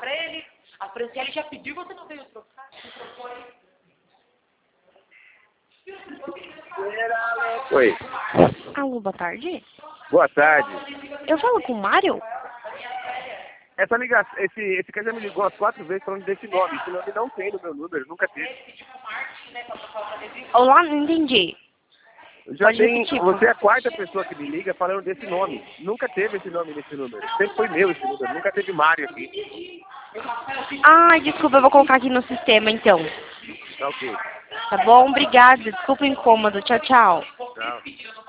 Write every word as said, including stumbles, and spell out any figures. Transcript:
pra ele. A Franciele já pediu, você não veio trocar? Oi. Alô, boa tarde. Boa tarde. Eu falo com o Mário? Essa ligação, esse, esse cara já me ligou umas quatro vezes falando desse nome. Esse nome não tem no meu número, nunca teve. Olá, não entendi. Já Pode tem, repetir, você é a quarta pessoa que me liga falando desse nome. Nunca teve esse nome nesse número. Sempre foi meu esse número. Nunca teve Mário aqui. Ai, desculpa, eu vou colocar aqui no sistema, então. Tá ok. Tá bom? Obrigada. Desculpa o incômodo. Tchau, tchau. Tchau.